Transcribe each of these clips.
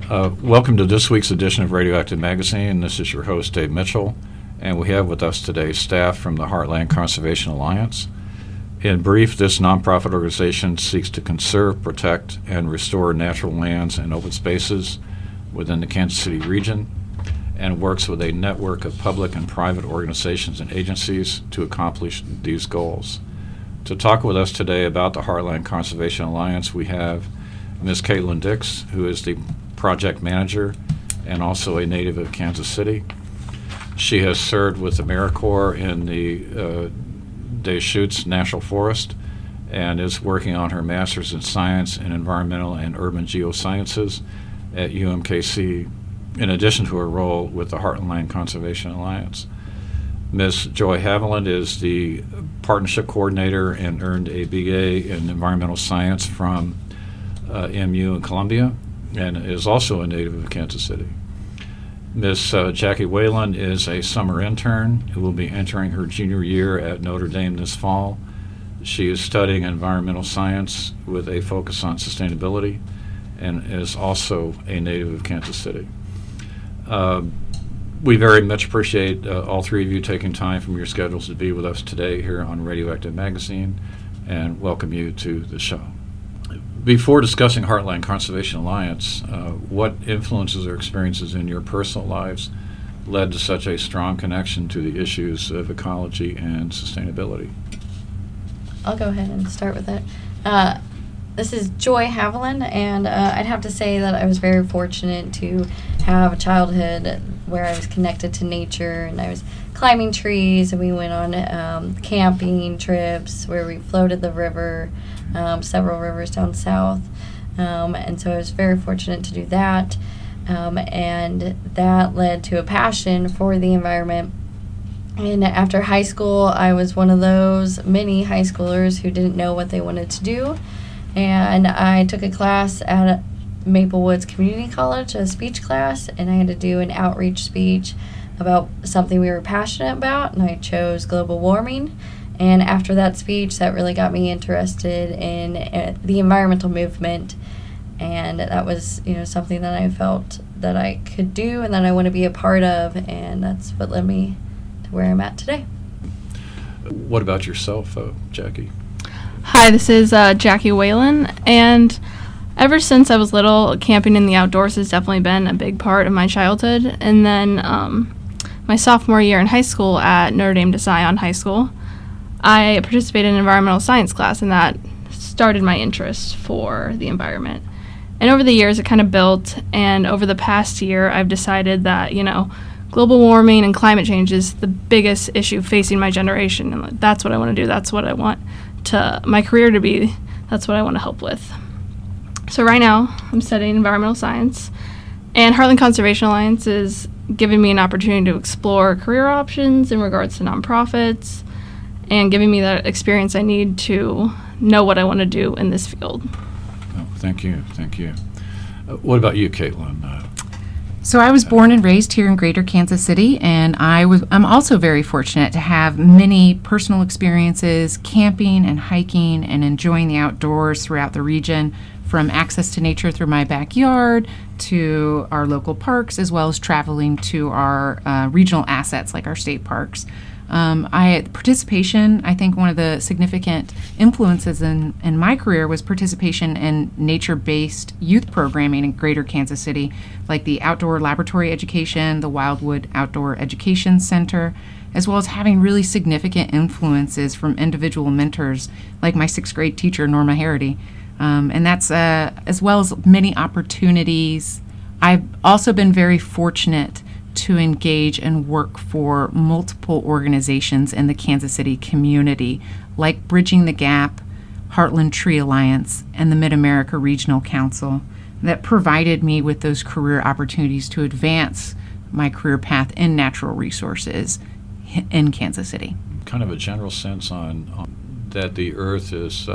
Welcome to this week's edition of Radioactive Magazine. This is your host, Dave Mitchell, and we have with us today staff from the Heartland Conservation Alliance. In brief, this nonprofit organization seeks to conserve, protect, and restore natural lands and open spaces within the Kansas City region, and works with a network of public and private organizations and agencies to accomplish these goals. To talk with us today about the Heartland Conservation Alliance, we have Ms. Caitlin Dix, who is the project manager and also a native of Kansas City. She has served with AmeriCorps in the Deschutes National Forest and is working on her master's in science in environmental and urban geosciences at UMKC, in addition to her role with the Heartland Conservation Alliance. Ms. Joy Haviland is the partnership coordinator and earned a BA in environmental science from MU in Columbia, and is also a native of Kansas City. Miss Jackie Whalen is a summer intern who will be entering her junior year at Notre Dame this fall. She is studying environmental science with a focus on sustainability and is also a native of Kansas City. We very much appreciate all three of you taking time from your schedules to be with us today here on Radioactive Magazine, and welcome you to the show. Before discussing Heartland Conservation Alliance, what influences or experiences in your personal lives led to such a strong connection to the issues of ecology and sustainability? I'll go ahead and start with it. This is Joy Haviland, and I'd have to say that I was very fortunate to have a childhood where I was connected to nature, and I was climbing trees, and we went on camping trips where we floated the river, several rivers down south, and so I was very fortunate to do that, and that led to a passion for the environment. And after high school, I was one of those many high schoolers who didn't know what they wanted to do, and I took a class at Maple Woods Community College, a speech class, and I had to do an outreach speech about something we were passionate about, and I chose global warming. And after that speech, that really got me interested in the environmental movement, and that was, something that I felt that I could do and that I want to be a part of, and that's what led me to where I'm at today. What about yourself, Jackie? Hi, this is Jackie Whalen, and ever since I was little, camping in the outdoors has definitely been a big part of my childhood. And then my sophomore year in high school at Notre Dame de Zion High School, I participated in an environmental science class, and that started my interest for the environment. And over the years, it kind of built, and over the past year, I've decided that, global warming and climate change is the biggest issue facing my generation, and that's what I want to do. That's what I want my career to be. That's what I want to help with. So right now, I'm studying environmental science, and Heartland Conservation Alliance is giving me an opportunity to explore career options in regards to nonprofits, and giving me the experience I need to know what I want to do in this field. Oh, thank you. What about you, Caitlin? So I was born and raised here in Greater Kansas City, and I'm also very fortunate to have many personal experiences camping and hiking and enjoying the outdoors throughout the region, from access to nature through my backyard to our local parks, as well as traveling to our regional assets like our state parks. Participation, I think one of the significant influences in my career was participation in nature-based youth programming in Greater Kansas City, like the Outdoor Laboratory Education, the Wildwood Outdoor Education Center, as well as having really significant influences from individual mentors like my sixth grade teacher, Norma Harity. And that's as well as many opportunities. I've also been very fortunate to engage and work for multiple organizations in the Kansas City community, like Bridging the Gap, Heartland Tree Alliance, and the Mid-America Regional Council, that provided me with those career opportunities to advance my career path in natural resources in Kansas City. Kind of a general sense on that the earth is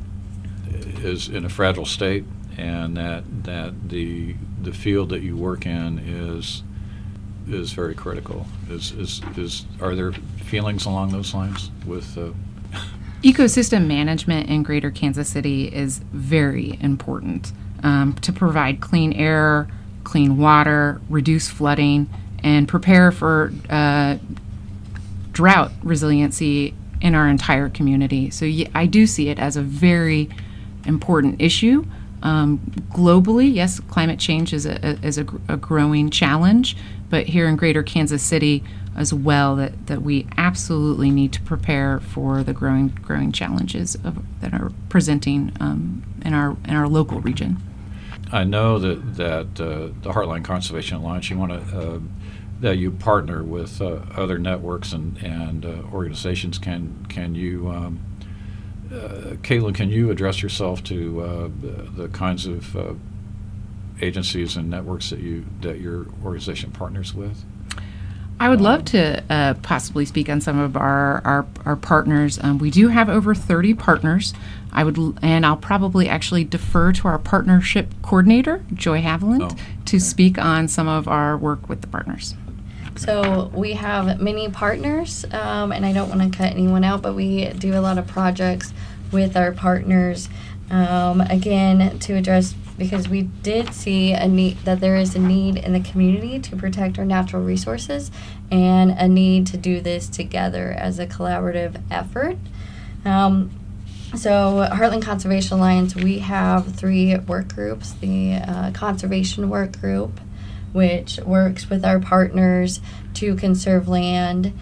in a fragile state, and that the field that you work in is very critical. Are there feelings along those lines with ecosystem management in Greater Kansas City is very important to provide clean air, clean water, reduce flooding, and prepare for drought resiliency in our entire community. So I do see it as a very important issue. Globally, yes, climate change is a growing challenge, but here in Greater Kansas City as well, that we absolutely need to prepare for the growing challenges that are presenting in our local region. I know that the Heartland Conservation Alliance, that you partner with other networks and organizations. Can you, Caitlin, can you address yourself to the kinds of agencies and networks that your organization partners with? I would love to possibly speak on some of our partners. We do have over 30 partners. I'll probably actually defer to our partnership coordinator, Joy Haviland, to speak on some of our work with the partners. So we have many partners, and I don't want to cut anyone out, but we do a lot of projects with our partners. Again, to address, because we did see that there is a need in the community to protect our natural resources and a need to do this together as a collaborative effort. So Heartland Conservation Alliance, we have 3 work groups. The Conservation Work Group, which works with our partners to conserve land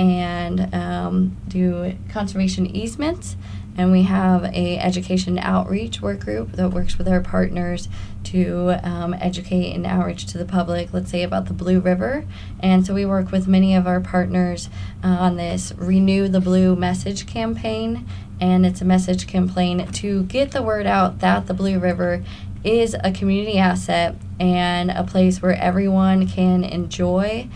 and do conservation easements. And we have a education outreach work group that works with our partners to educate and outreach to the public, let's say about the Blue River. And so we work with many of our partners on this Renew the Blue message campaign. And it's a message campaign to get the word out that the Blue River is a community asset and a place where everyone can enjoy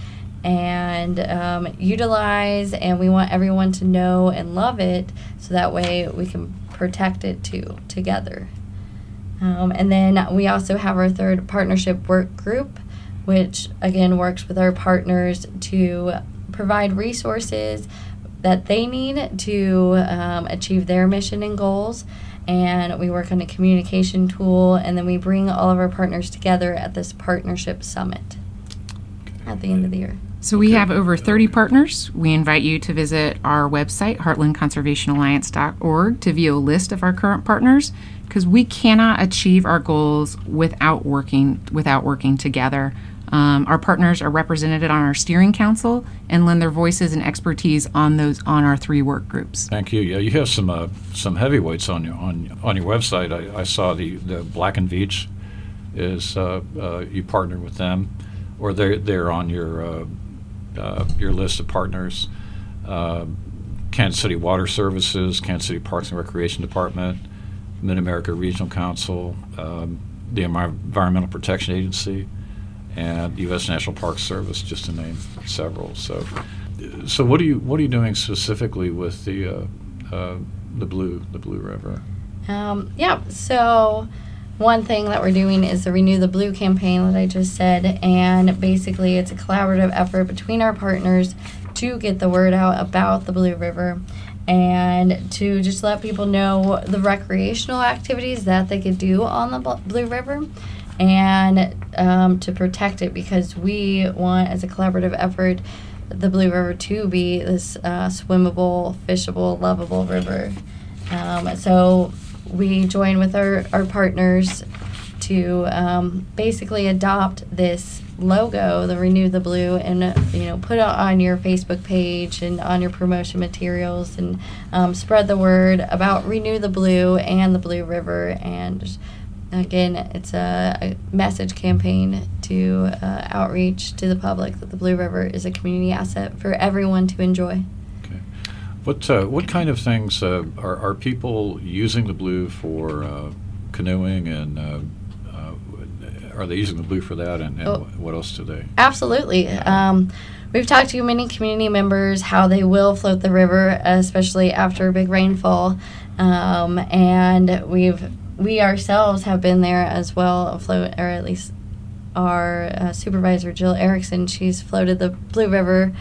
and utilize, and we want everyone to know and love it, so that way we can protect it too together. And then we also have our 3rd partnership work group, which again works with our partners to provide resources that they need to achieve their mission and goals. And we work on a communication tool, and then we bring all of our partners together at this partnership summit at the end of the year. So we have over 30 partners. We invite you to visit our website, heartlandconservationalliance.org, to view a list of our current partners, because we cannot achieve our goals without working together. Our partners are represented on our steering council and lend their voices and expertise on our 3 work groups. Thank you. Yeah, you have some heavyweights on your website. I saw the Black and Veatch is you partner with them, or they're on your list of partners. Kansas City Water Services, Kansas City Parks and Recreation Department, Mid-America Regional Council, the Environmental Protection Agency, and U.S. National Park Service, just to name several. So what are you doing specifically with the Blue River? So one thing that we're doing is the Renew the Blue campaign that I just said, and basically it's a collaborative effort between our partners to get the word out about the Blue River and to just let people know the recreational activities that they could do on the Blue River, and to protect it, because we want, as a collaborative effort, the Blue River to be this swimmable, fishable, lovable river. So we join with our partners to basically adopt this logo, the Renew the Blue, and put it on your Facebook page and on your promotion materials, and spread the word about Renew the Blue and the Blue River. And again, it's a message campaign to outreach to the public that the Blue River is a community asset for everyone to enjoy. What kind of things are people using the Blue for? Canoeing, and are they using the Blue for that, and what else do they? Absolutely. We've talked to many community members how they will float the river, especially after a big rainfall, and we ourselves have been there as well, afloat, or at least our supervisor Jill Erickson. She's floated the Blue River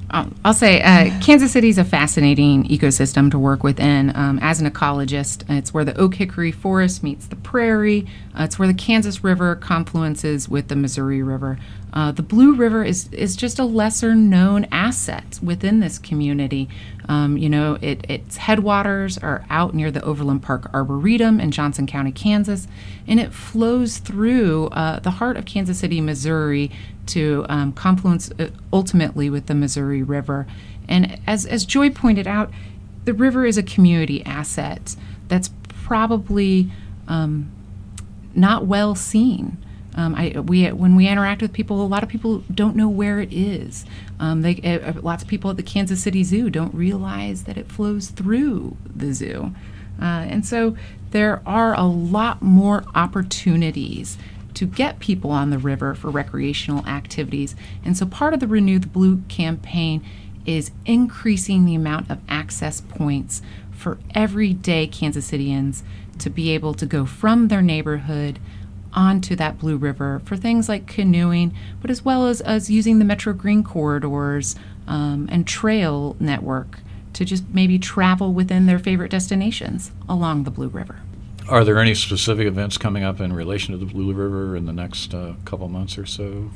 I'll say Kansas City is a fascinating ecosystem to work within. As an ecologist, it's where the oak hickory forest meets the prairie. It's where the Kansas River confluences with the Missouri River. The Blue River is just a lesser known asset within this community. Its headwaters are out near the Overland Park Arboretum in Johnson County, Kansas, and it flows through the heart of Kansas City, Missouri, to confluence ultimately with the Missouri River. And as Joy pointed out, the river is a community asset that's probably not well seen. When we interact with people, a lot of people don't know where it is. Lots of people at the Kansas City Zoo don't realize that it flows through the zoo. And so there are a lot more opportunities to get people on the river for recreational activities. And so part of the Renew the Blue campaign is increasing the amount of access points for everyday Kansas Cityans to be able to go from their neighborhood onto that Blue River for things like canoeing, but as well as using the Metro Green corridors and trail network to just maybe travel within their favorite destinations along the Blue River. Are there any specific events coming up in relation to the Blue River in the next couple months or so?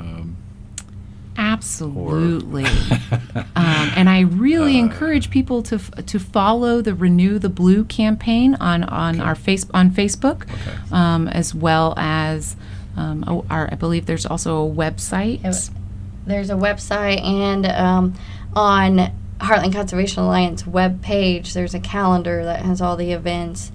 Absolutely. And I really encourage people to follow the Renew the Blue campaign on Facebook, as well as I believe there's also a website. There's a website, and on Heartland Conservation Alliance webpage, there's a calendar that has all the events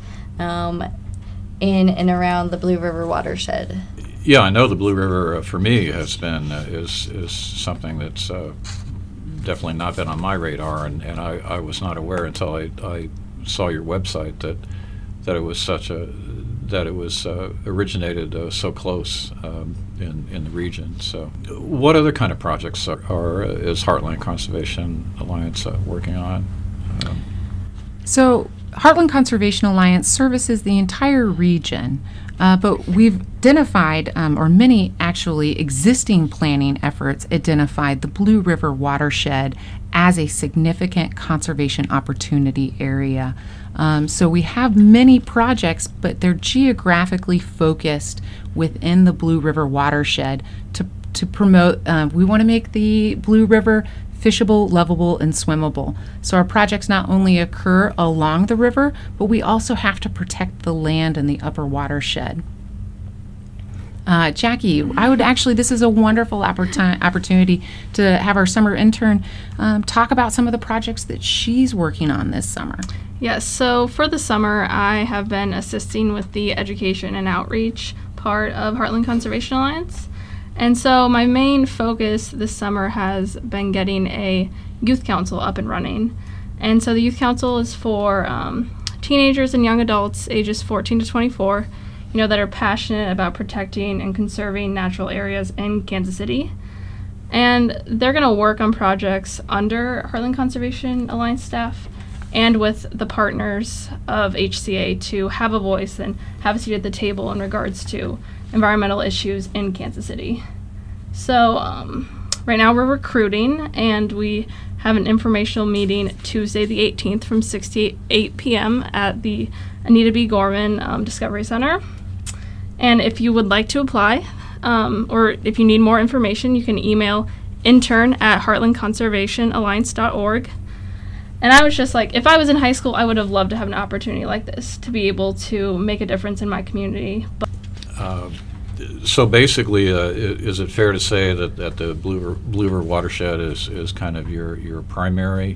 in and around the Blue River watershed. Yeah, I know the Blue River for me has been is something that's definitely not been on my radar, and I was not aware until I saw your website that it was originated so close in the region. So, what other kind of projects is Heartland Conservation Alliance working on? So Heartland Conservation Alliance services the entire region, but we've identified, or many actually existing planning efforts identified the Blue River watershed as a significant conservation opportunity area. So we have many projects, but they're geographically focused within the Blue River watershed to promote. We want to make the Blue River fishable, lovable, and swimmable. So our projects not only occur along the river, but we also have to protect the land in the upper watershed. Jackie, this is a wonderful opportunity to have our summer intern talk about some of the projects that she's working on this summer. Yes, so for the summer, I have been assisting with the education and outreach part of Heartland Conservation Alliance. And so my main focus this summer has been getting a youth council up and running. And so the youth council is for teenagers and young adults ages 14 to 24, that are passionate about protecting and conserving natural areas in Kansas City. And they're going to work on projects under Heartland Conservation Alliance staff and with the partners of HCA to have a voice and have a seat at the table in regards to environmental issues in Kansas City. So right now we're recruiting, and we have an informational meeting Tuesday the 18th from 6 to 8 p.m. at the Anita B. Gorman Discovery Center. And if you would like to apply, or if you need more information, you can email intern@heartlandconservationalliance.org. And I was just like, if I was in high school, I would have loved to have an opportunity like this to be able to make a difference in my community. So basically, is it fair to say that the Blue River watershed is kind of your primary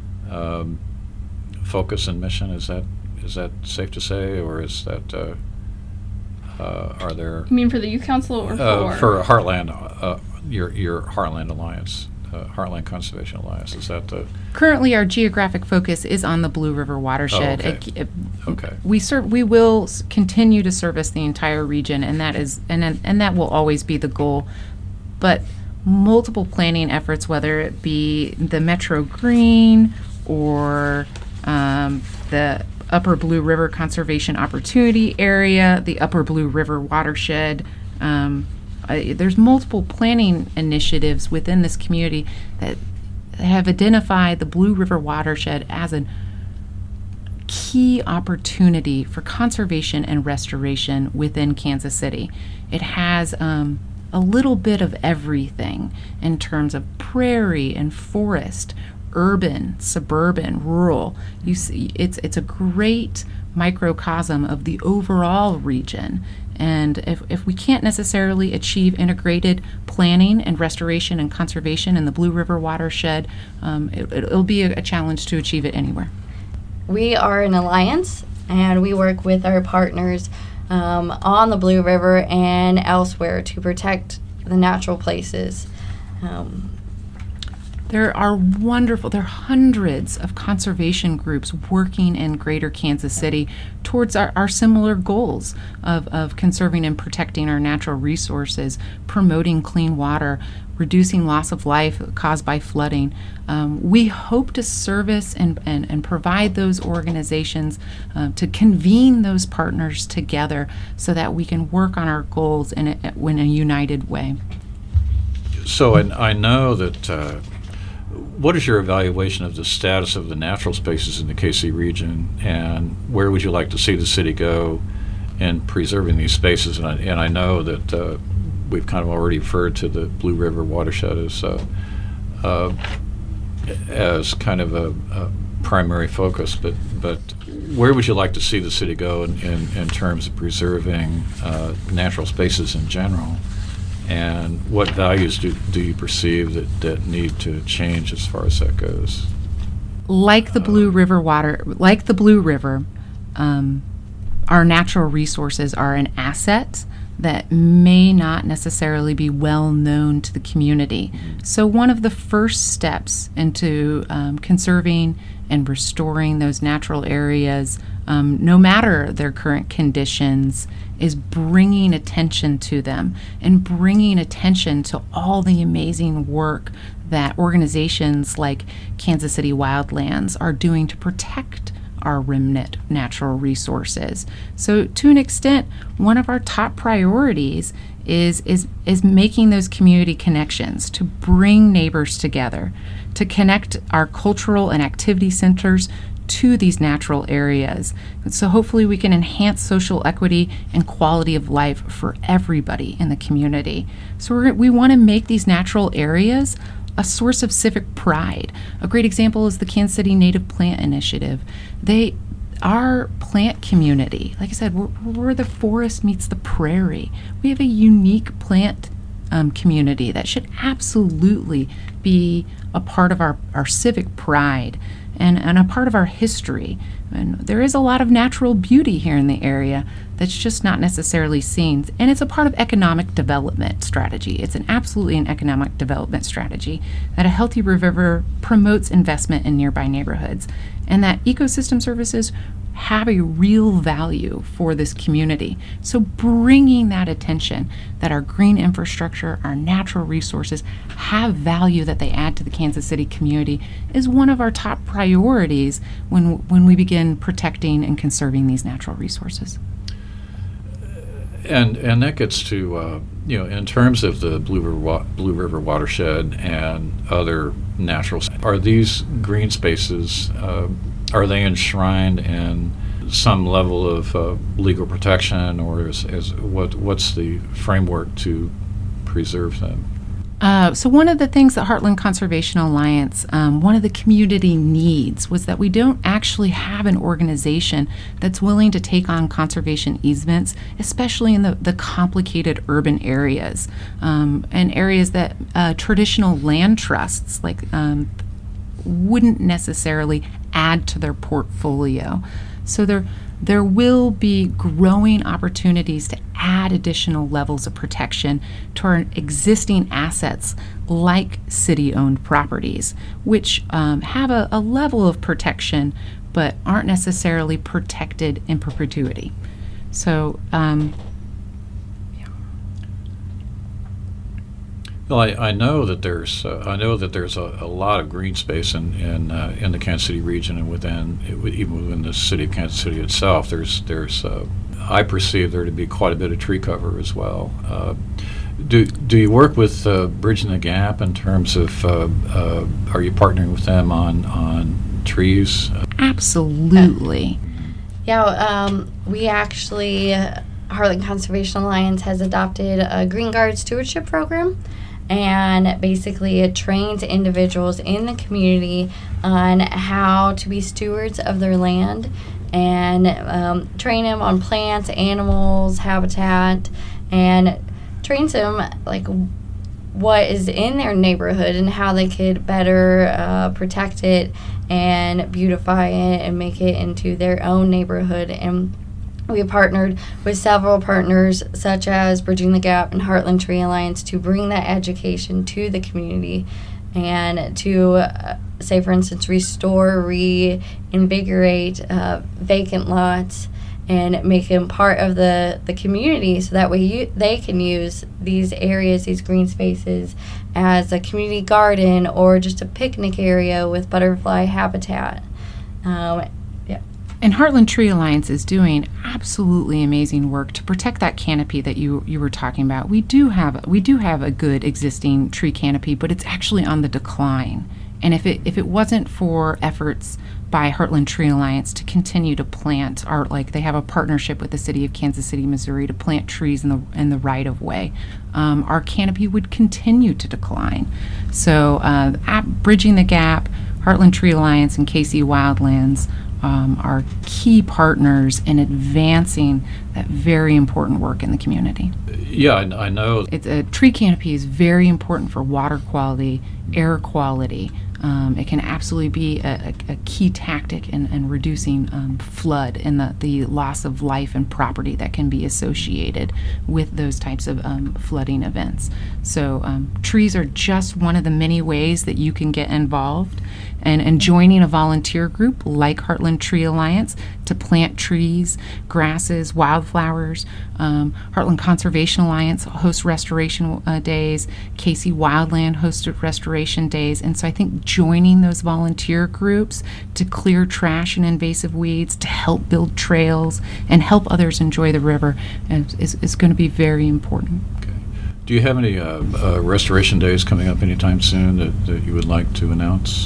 focus and mission? Is that safe to say, or is that are there? You mean for the youth council or for Heartland, your Heartland Alliance, Heartland Conservation Alliance? Is that the currently our geographic focus is on the Blue River watershed? Oh, okay. We will continue to service the entire region, and that is and that will always be the goal. But multiple planning efforts, whether it be the Metro Green or the Upper Blue River Conservation Opportunity Area, the Upper Blue River watershed. There's multiple planning initiatives within this community that have identified the Blue River watershed as a key opportunity for conservation and restoration within Kansas City. It has a little bit of everything in terms of prairie and forest, urban, suburban, rural. You see, it's a great microcosm of the overall region. And if we can't necessarily achieve integrated planning and restoration and conservation in the Blue River watershed, it'll be a challenge to achieve it anywhere. We are an alliance, and we work with our partners on the Blue River and elsewhere to protect the natural places. There are hundreds of conservation groups working in greater Kansas City towards our similar goals of conserving and protecting our natural resources, promoting clean water, reducing loss of life caused by flooding. We hope to service and provide those organizations to convene those partners together so that we can work on our goals in a united way. So I know that what is your evaluation of the status of the natural spaces in the KC region, and where would you like to see the city go in preserving these spaces? And I know that we've kind of already referred to the Blue River watershed as kind of a primary focus, but where would you like to see the city go in terms of preserving natural spaces in general? And what values do you perceive that need to change as far as that goes? Like the Blue River our natural resources are an asset that may not necessarily be well known to the community. So one of the first steps into conserving and restoring those natural areas, no matter their current conditions, is bringing attention to them and bringing attention to all the amazing work that organizations like Kansas City Wildlands are doing to protect our remnant natural resources. So to an extent, one of our top priorities is making those community connections, to bring neighbors together, to connect our cultural and activity centers to these natural areas. So hopefully we can enhance social equity and quality of life for everybody in the community. So we want to make these natural areas a source of civic pride. A great example is the Kansas City Native Plant Initiative. Our plant community, like I said, we're the forest meets the prairie. We have a unique plant community that should absolutely be a part of our civic pride and a part of our history. And there is a lot of natural beauty here in the area that's just not necessarily seen. And it's a part of economic development strategy. It's absolutely an economic development strategy that a healthy river promotes investment in nearby neighborhoods, and that ecosystem services have a real value for this community. So bringing that attention that our green infrastructure, our natural resources have value that they add to the Kansas City community is one of our top priorities when we begin protecting and conserving these natural resources. And that gets to in terms of the Blue River watershed and other natural, are these green spaces are they enshrined in some level of legal protection, or what's the framework to preserve them? So one of the things that Heartland Conservation Alliance, one of the community needs was that we don't actually have an organization that's willing to take on conservation easements, especially in the complicated urban areas and areas that traditional land trusts wouldn't necessarily add to their portfolio. So there will be growing opportunities to add additional levels of protection to our existing assets like city-owned properties, which have a level of protection but aren't necessarily protected in perpetuity. So Well, I know that there's a lot of green space in the Kansas City region, and even within the city of Kansas City itself. I perceive there to be quite a bit of tree cover as well. Do you work with Bridging the Gap in terms of, are you partnering with them on trees? Absolutely. Yeah, we actually, Heartland Conservation Alliance has adopted a Green Guard stewardship program, and basically it trains individuals in the community on how to be stewards of their land, and train them on plants, animals, habitat, and trains them like what is in their neighborhood and how they could better protect it and beautify it and make it into their own neighborhood. And we have partnered with several partners such as Bridging the Gap and Heartland Tree Alliance to bring that education to the community and to, say for instance, restore, reinvigorate vacant lots and make them part of the community, so that way they can use these areas, these green spaces, as a community garden or just a picnic area with butterfly habitat. And Heartland Tree Alliance is doing absolutely amazing work to protect that canopy that you were talking about. We do have a good existing tree canopy, but it's actually on the decline. And if it wasn't for efforts by Heartland Tree Alliance to continue to plant, they have a partnership with the city of Kansas City, Missouri, to plant trees in the right of way, our canopy would continue to decline. So, at Bridging the Gap, Heartland Tree Alliance, and KC Wildlands are key partners in advancing that very important work in the community. Yeah, I know. A tree canopy is very important for water quality, air quality. It can absolutely be a key tactic in reducing flood and the loss of life and property that can be associated with those types of flooding events. So trees are just one of the many ways that you can get involved. And joining a volunteer group like Heartland Tree Alliance to plant trees, grasses, wildflowers. Heartland Conservation Alliance hosts restoration days. KC Wildland hosts restoration days. And so I think joining those volunteer groups to clear trash and invasive weeds, to help build trails, and help others enjoy the river is going to be very important. Okay. Do you have any restoration days coming up anytime soon that you would like to announce?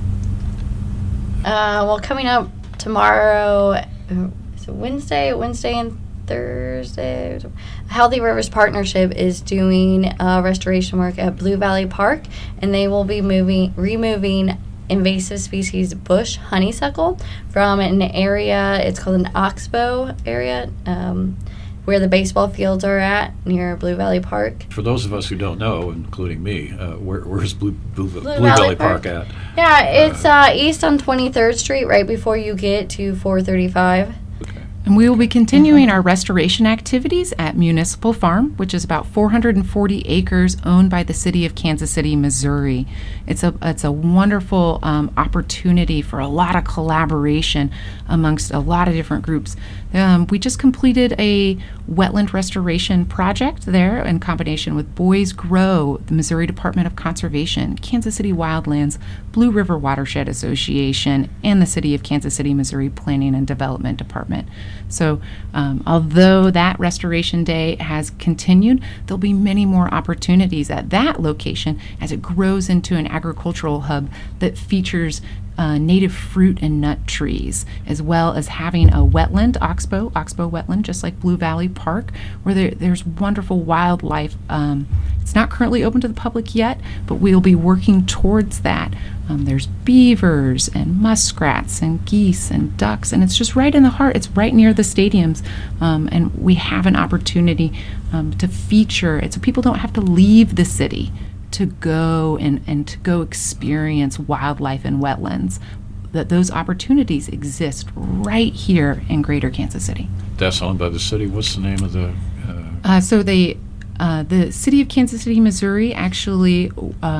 Well, coming up tomorrow, so Wednesday and Thursday, Healthy Rivers Partnership is doing restoration work at Blue Valley Park, and they will be removing invasive species bush honeysuckle from an area, it's called an oxbow area, where the baseball fields are at near Blue Valley Park. For those of us who don't know, including me, where's Blue Valley Park at? Yeah, it's east on 23rd Street, right before you get to 435. Okay. And we will be continuing our restoration activities at Municipal Farm, which is about 440 acres owned by the city of Kansas City, Missouri. It's a wonderful opportunity for a lot of collaboration amongst a lot of different groups. We just completed a wetland restoration project there in combination with Boys Grow, the Missouri Department of Conservation, Kansas City Wildlands, Blue River Watershed Association, and the City of Kansas City, Missouri Planning and Development Department. So although that restoration day has continued, there'll be many more opportunities at that location as it grows into an agricultural hub that features native fruit and nut trees, as well as having a wetland, Oxbow wetland, just like Blue Valley Park, where there's wonderful wildlife. It's not currently open to the public yet, but we'll be working towards that. There's beavers and muskrats and geese and ducks, and it's just right in the heart. It's right near the stadiums, and we have an opportunity to feature it so people don't have to leave the city to go and to go experience wildlife and wetlands. That those opportunities exist right here in Greater Kansas City. That's owned by the city. What's the name of the? So the city of Kansas City, Missouri, actually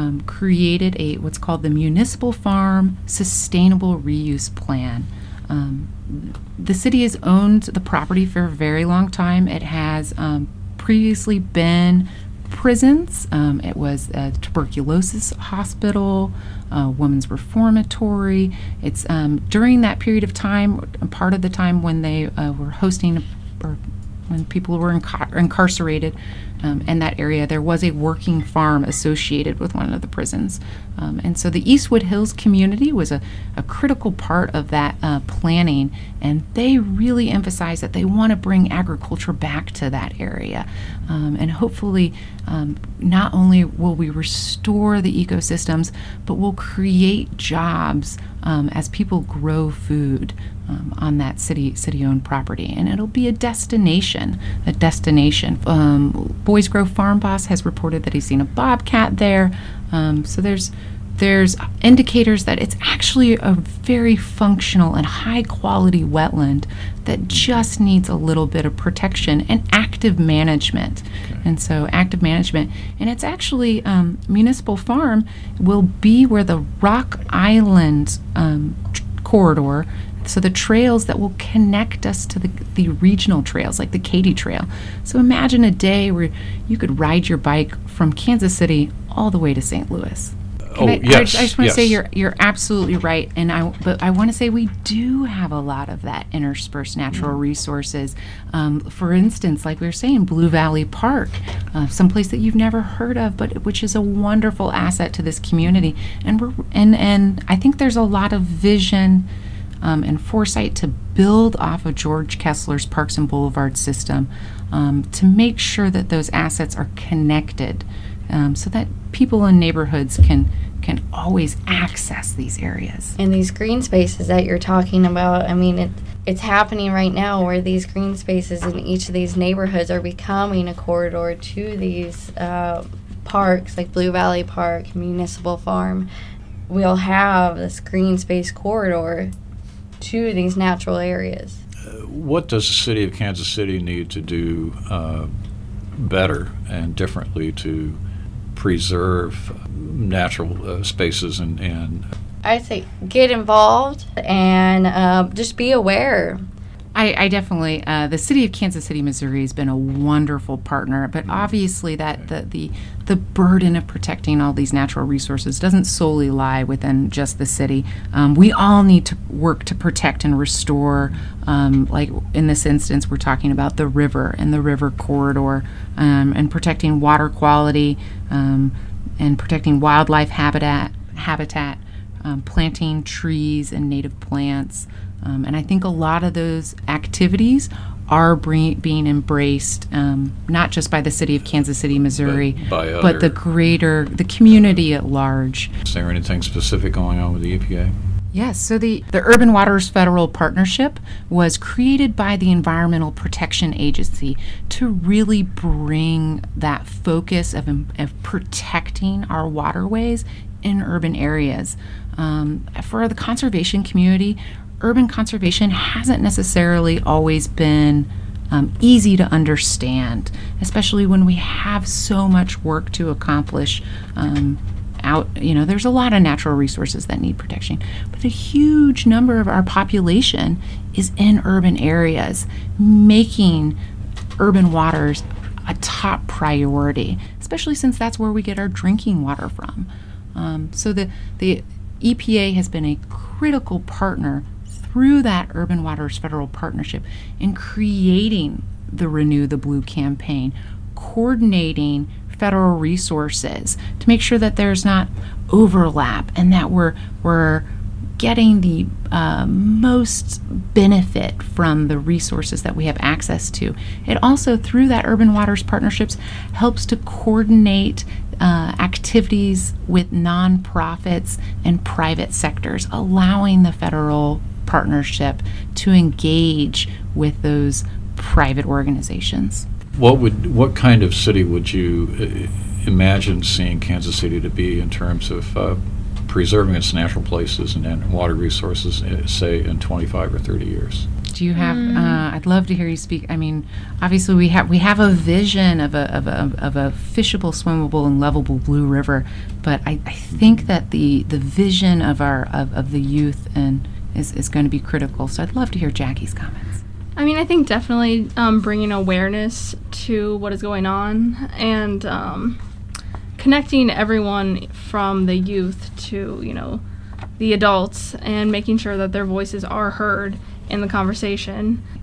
created what's called the Municipal Farm Sustainable Reuse Plan. The city has owned the property for a very long time. It has previously been prisons. It was a tuberculosis hospital, a women's reformatory. It's during that period of time, part of the time when they were hosting or when people were incarcerated in that area, there was a working farm associated with one of the prisons. And so the Eastwood Hills community was a critical part of that planning, and they really emphasize that they want to bring agriculture back to that area. And hopefully, not only will we restore the ecosystems, but we'll create jobs as people grow food on that city-owned property, and it'll be a destination. Boys Grove Farm Boss has reported that he's seen a bobcat there. So there's indicators that it's actually a very functional and high-quality wetland that just needs a little bit of protection and active management. Okay. And so active management, and it's actually Municipal Farm will be where the Rock Island corridor. So the trails that will connect us to the regional trails, like the Katy Trail. So imagine a day where you could ride your bike from Kansas City all the way to St. Louis. Yes. I just want to say yes. you're absolutely right, but I want to say we do have a lot of that interspersed natural resources. For instance, like we were saying, Blue Valley Park, someplace that you've never heard of, but which is a wonderful asset to this community. And I think there's a lot of vision and foresight to build off of George Kessler's Parks and Boulevards system to make sure that those assets are connected so that people in neighborhoods can always access these areas. And these green spaces that you're talking about, I mean, it's happening right now where these green spaces in each of these neighborhoods are becoming a corridor to these parks, like Blue Valley Park, Municipal Farm. We'll have this green space corridor to these natural areas. What does the city of Kansas City need to do better and differently to preserve natural spaces and I say get involved and just be aware. I definitely, the city of Kansas City, Missouri has been a wonderful partner, but obviously that the burden of protecting all these natural resources doesn't solely lie within just the city. We all need to work to protect and restore, like in this instance, we're talking about the river and the river corridor, and protecting water quality, and protecting wildlife habitat, planting trees and native plants. And I think a lot of those activities are being embraced, not just by the city of Kansas City, Missouri, but the community at large. Is there anything specific going on with the EPA? Yes, so the Urban Waters Federal Partnership was created by the Environmental Protection Agency to really bring that focus of protecting our waterways in urban areas. For the conservation community, urban conservation hasn't necessarily always been easy to understand, especially when we have so much work to accomplish there's a lot of natural resources that need protection, but a huge number of our population is in urban areas, making urban waters a top priority, especially since that's where we get our drinking water from. So the EPA has been a critical partner through that Urban Waters Federal Partnership in creating the Renew the Blue campaign, coordinating federal resources to make sure that there's not overlap and that we're getting the most benefit from the resources that we have access to. It also, through that Urban Waters Partnerships, helps to coordinate activities with nonprofits and private sectors, allowing the federal partnership to engage with those private organizations. What kind of city would you imagine seeing Kansas City to be in terms of preserving its natural places and water resources, say, in 25 or 30 years? Do you have? I'd love to hear you speak. I mean, obviously we have a vision of a fishable, swimmable, and lovable Blue River, but I think that the vision of the youth and is going to be critical. So I'd love to hear Jackie's comments. I mean, I think definitely bringing awareness to what is going on and connecting everyone from the youth to, the adults and making sure that their voices are heard in the conversation.